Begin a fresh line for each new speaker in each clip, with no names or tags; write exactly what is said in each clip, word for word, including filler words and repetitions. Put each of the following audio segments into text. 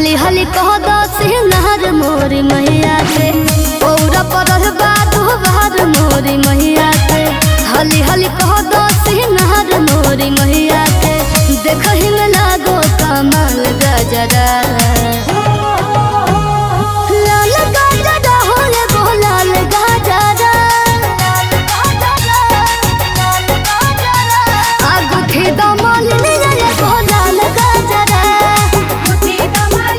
हली हली कह दस नहर मोरी मैया के पौरा पर बादो बहार मोरी मैया के हली हली कह दस नहर मोरी मैया के देखहि में लागो कमाल गजरा लाल गजरा हो रे गो लाल गजरा आगुठी दमल निया गो लाल गजरा गुठी दमल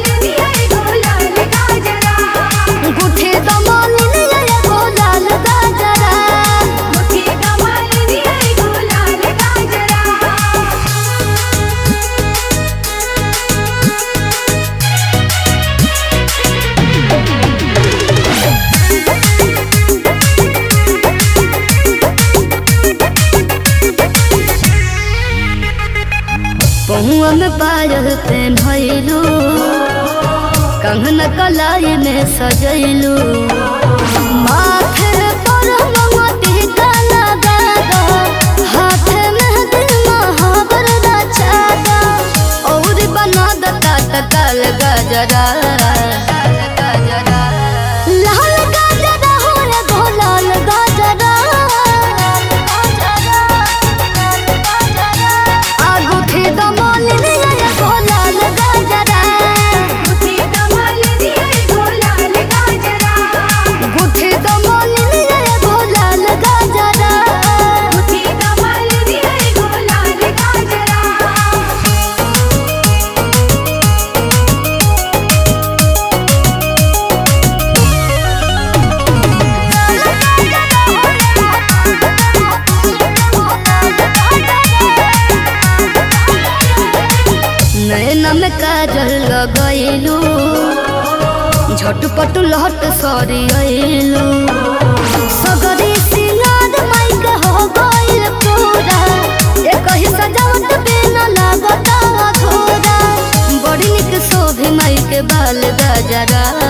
निया गो लाल गजरा पहुआ में पायल पहनलू कंगन कलाई में सजैलू माथे पर मोती का लगा दो हाथ में दिल महावर रचा दो और बना दता तकल गजरा लाल गजरा हो रे गो लाल गजरा आगुठी दमल निया गो लाल गजरा गुठी दमल निया गो लाल गजरा नैना में काजल लगैलू झटपट लहट सरियलू सगरी सिंगार माइक हो गइल पूरा एक ही सजावट बिना लागत अधूरा बड़ी निक शोभे माई के बाल गजरा।